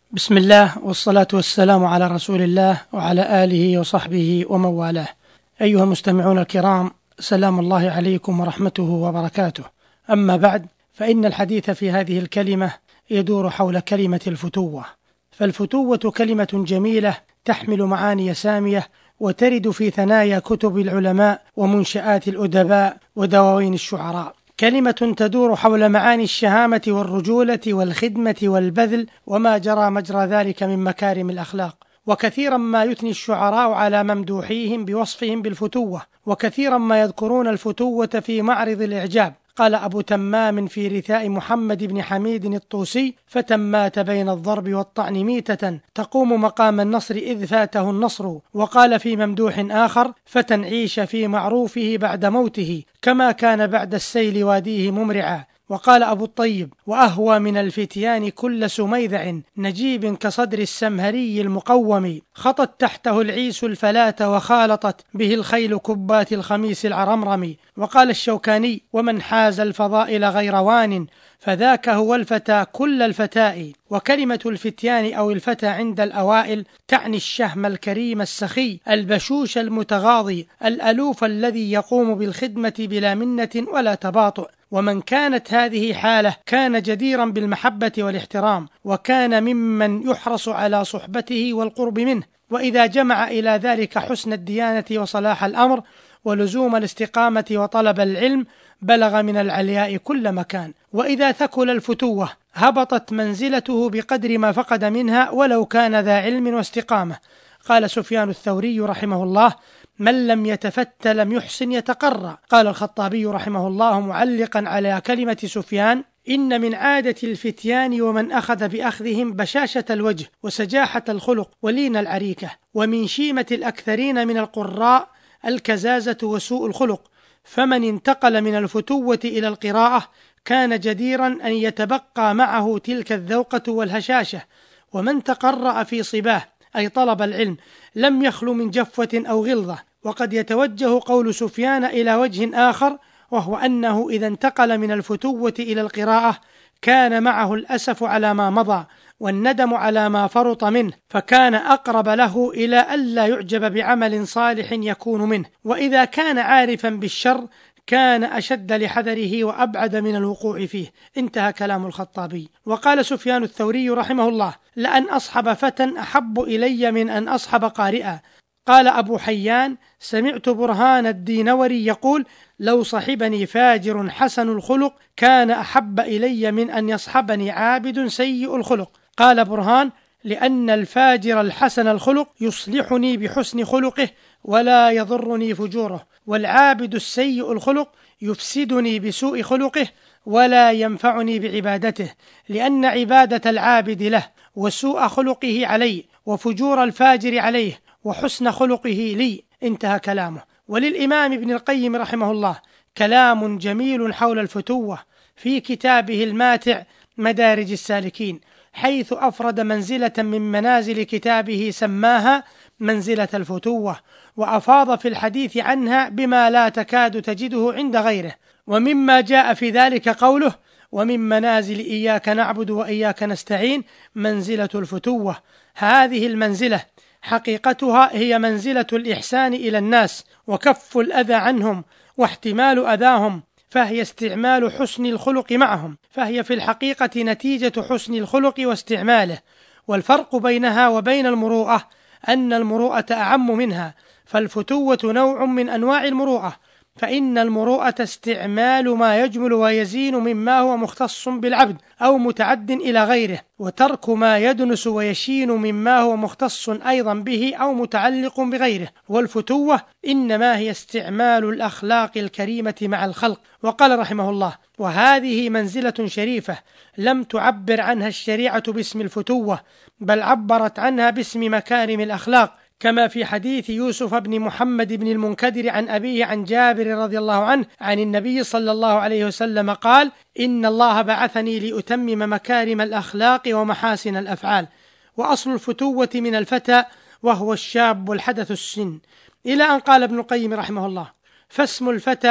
بسم الله والصلاة والسلام على رسول الله وعلى آله وصحبه ومن والاه. أيها المستمعون الكرام، سلام الله عليكم ورحمته وبركاته. أما بعد، فإن الحديث في هذه الكلمة يدور حول كلمة الفتوة. فالفتوة كلمة جميلة تحمل معاني سامية، وترد في ثنايا كتب العلماء ومنشآت الأدباء ودواوين الشعراء. كلمة تدور حول معاني الشهامة والرجولة والخدمة والبذل وما جرى مجرى ذلك من مكارم الأخلاق. وكثيرا ما يثني الشعراء على ممدوحيهم بوصفهم بالفتوة، وكثيرا ما يذكرون الفتوة في معرض الإعجاب. قال أبو تمام في رثاء محمد بن حميد الطوسي: فتمات بين الضرب والطعن ميتة، تقوم مقام النصر إذ فاته النصر. وقال في ممدوح آخر: فتنعيش في معروفه بعد موته، كما كان بعد السيل واديه ممرعا. وقال أبو الطيب: وأهوى من الفتيان كل سميذع، نجيب كصدر السمهري المقوم، خطت تحته العيس الفلاة وخالطت به الخيل كبات الخميس العرمرم. وقال الشوكاني: ومن حاز الفضائل غير وان، فذاك هو الفتى كل الفتاء. وكلمة الفتيان أو الفتى عند الأوائل تعني الشهم الكريم السخي البشوش المتغاضي الألوف الذي يقوم بالخدمة بلا منة ولا تباطؤ. ومن كانت هذه حاله كان جديرا بالمحبة والاحترام، وكان ممن يحرص على صحبته والقرب منه. وإذا جمع إلى ذلك حسن الديانة وصلاح الأمر ولزوم الاستقامة وطلب العلم، بلغ من العلياء كل مكان. وإذا ثكل الفتوة هبطت منزلته بقدر ما فقد منها، ولو كان ذا علم واستقامة. قال سفيان الثوري رحمه الله: من لم يتفت لم يحسن يتقرى. قال الخطابي رحمه الله معلقا على كلمة سفيان: إن من عادة الفتيان ومن أخذ بأخذهم بشاشة الوجه وسجاحة الخلق ولين العريكة، ومن شيمة الأكثرين من القراء الكزازة وسوء الخلق. فمن انتقل من الفتوة إلى القراءة كان جديرا أن يتبقى معه تلك الذوقة والهشاشة. ومن تقرأ في صباه أي طلب العلم لم يخلو من جفوة أو غلظة. وقد يتوجه قول سفيان إلى وجه آخر، وهو أنه إذا انتقل من الفتوة إلى القراءة كان معه الأسف على ما مضى والندم على ما فرط منه، فكان أقرب له إلى ألا يعجب بعمل صالح يكون منه. وإذا كان عارفا بالشر كان أشد لحذره وأبعد من الوقوع فيه. انتهى كلام الخطابي. وقال سفيان الثوري رحمه الله: لأن أصحب فتى أحب إلي من أن أصحب قارئا. قال أبو حيان: سمعت برهان الدينوري يقول: لو صحبني فاجر حسن الخلق كان أحب إلي من أن يصحبني عابد سيء الخلق. قال برهان: لأن الفاجر الحسن الخلق يصلحني بحسن خلقه ولا يضرني فجوره، والعابد السيء الخلق يفسدني بسوء خلقه ولا ينفعني بعبادته، لأن عبادة العابد له وسوء خلقه علي، وفجور الفاجر عليه وحسن خلقه لي. انتهى كلامه. وللإمام ابن القيم رحمه الله كلام جميل حول الفتوة في كتابه الماتع مدارج السالكين، حيث أفرد منزلة من منازل كتابه سماها منزلة الفتوة، وأفاض في الحديث عنها بما لا تكاد تجده عند غيره. ومما جاء في ذلك قوله: ومن منازل إياك نعبد وإياك نستعين منزلة الفتوة. هذه المنزلة حقيقتها هي منزلة الإحسان إلى الناس وكف الأذى عنهم واحتمال أذاهم، فهي استعمال حسن الخلق معهم، فهي في الحقيقة نتيجة حسن الخلق واستعماله. والفرق بينها وبين المروءة أن المروءة أعم منها، فالفتوة نوع من أنواع المروءة، فإن المروءة استعمال ما يجمل ويزين مما هو مختص بالعبد أو متعد إلى غيره، وترك ما يدنس ويشين مما هو مختص أيضا به أو متعلق بغيره. والفتوة إنما هي استعمال الأخلاق الكريمة مع الخلق. وقال رحمه الله: وهذه منزلة شريفة لم تعبر عنها الشريعة باسم الفتوة، بل عبرت عنها باسم مكارم الأخلاق، كما في حديث يوسف بن محمد بن المنكدر عن أبيه عن جابر رضي الله عنه عن النبي صلى الله عليه وسلم قال: إن الله بعثني لأتمم مكارم الأخلاق ومحاسن الأفعال. وأصل الفتوة من الفتى وهو الشاب الحدث السن، إلى أن قال ابن القيم رحمه الله: فاسم الفتى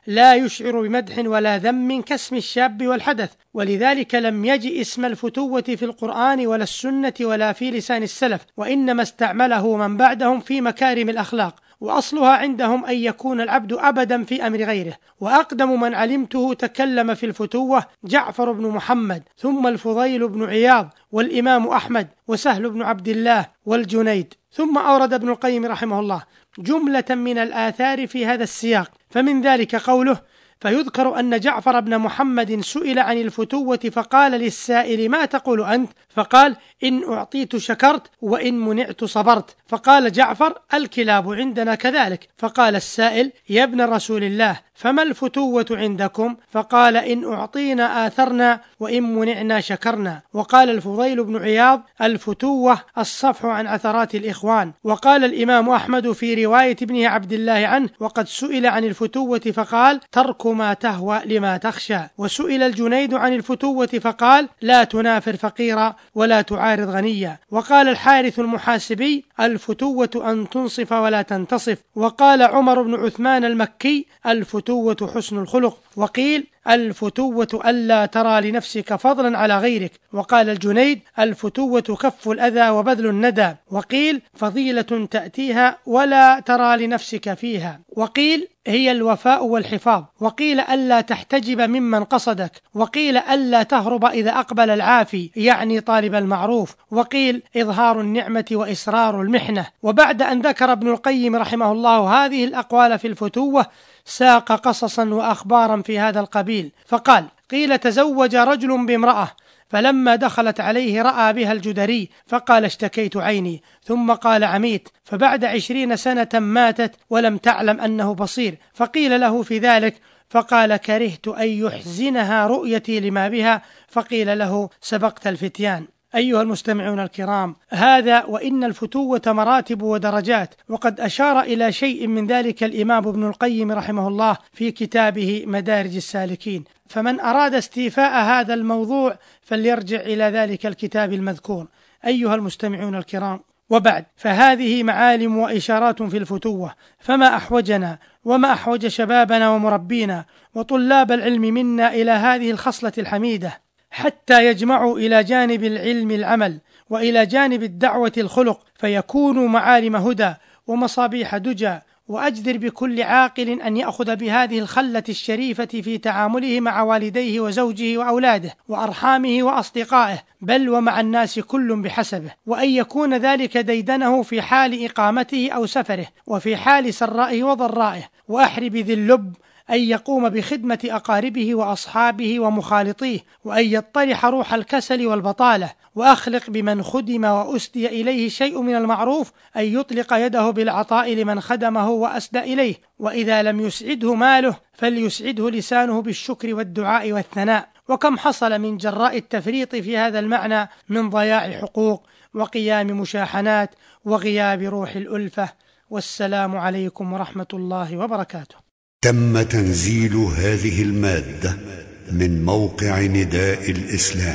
لا يشعر بمدح ولا ذم كاسم الشاب والحدث، ولذلك لم يجئ اسم الفتوة في القرآن ولا السنة ولا في لسان السلف، وإنما استعمله من بعدهم في مكارم الأخلاق، وأصلها عندهم أن يكون العبد أبدا في أمر غيره. وأقدم من علمته تكلم في الفتوة جعفر بن محمد، ثم الفضيل بن عياض، والإمام أحمد، وسهل بن عبد الله، والجنيد. ثم أورد ابن القيم رحمه الله جملة من الآثار في هذا السياق، فمن ذلك قوله: فيذكر أن جعفر بن محمد سئل عن الفتوة فقال للسائل: ما تقول أنت؟ فقال: إن أعطيت شكرت، وإن منعت صبرت. فقال جعفر: الكلاب عندنا كذلك. فقال السائل: يا ابن رسول الله، فما الفتوة عندكم؟ فقال: إن أعطينا آثرنا، وإن منعنا شكرنا. وقال الفضيل بن عياض: الفتوة الصفح عن عثرات الإخوان. وقال الإمام أحمد في رواية ابنه عبد الله عنه: وقد سئل عن الفتوة فقال: ترك ما تهوى لما تخشى. وسئل الجنيد عن الفتوة فقال: لا تنافر فقيرا ولا تعارض غنيا. وقال الحارث المحاسبي: الفتوة أن تنصف ولا تنتصف. وقال عمر بن عثمان المكي: الفتوة حسن الخلق. وقيل: الفتوة ألا ترى لنفسك فضلا على غيرك. وقال الجنيد: الفتوة كف الأذى وبذل الندى. وقيل: فضيلة تأتيها ولا ترى لنفسك فيها. وقيل: هي الوفاء والحفاظ. وقيل: ألا تحتجب ممن قصدك. وقيل: ألا تهرب إذا أقبل العافي، يعني طالب المعروف. وقيل: إظهار النعمة وإسرار المحنة. وبعد أن ذكر ابن القيم رحمه الله هذه الأقوال في الفتوة، ساق قصصا وأخبارا في هذا القبيل، فقال: قيل: تزوج رجل بامرأة، فلما دخلت عليه رأى بها الجدري، فقال: اشتكيت عيني. ثم قال: عميت. فبعد 20 سنة ماتت ولم تعلم أنه بصير. فقيل له في ذلك، فقال: كرهت أن يحزنها رؤيتي لما بها. فقيل له: سبقت الفتيان. أيها المستمعون الكرام، هذا وإن الفتوة مراتب ودرجات، وقد أشار إلى شيء من ذلك الإمام ابن القيم رحمه الله في كتابه مدارج السالكين، فمن أراد استيفاء هذا الموضوع فليرجع إلى ذلك الكتاب المذكور. أيها المستمعون الكرام، وبعد، فهذه معالم وإشارات في الفتوة، فما أحوجنا وما أحوج شبابنا ومربينا وطلاب العلم منا إلى هذه الخصلة الحميدة، حتى يجمعوا إلى جانب العلم العمل، وإلى جانب الدعوة الخلق، فيكونوا معالم هدى ومصابيح دجى. وأجدر بكل عاقل أن يأخذ بهذه الخلة الشريفة في تعامله مع والديه وزوجه وأولاده وأرحامه وأصدقائه، بل ومع الناس كل بحسبه، وأن يكون ذلك ديدنه في حال إقامته أو سفره، وفي حال سرائه وضرائه. وأحر بذي اللب أن يقوم بخدمة أقاربه وأصحابه ومخالطيه، وأن يطرح روح الكسل والبطالة. وأخلق بمن خدم وأسدي إليه شيء من المعروف أن يطلق يده بالعطاء لمن خدمه وأسدى إليه، وإذا لم يسعده ماله فليسعده لسانه بالشكر والدعاء والثناء. وكم حصل من جراء التفريط في هذا المعنى من ضياع حقوق وقيام مشاحنات وغياب روح الألفة. والسلام عليكم ورحمة الله وبركاته. تم تنزيل هذه المادة من موقع نداء الإسلام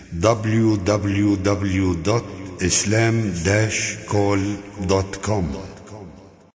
www.islam-call.com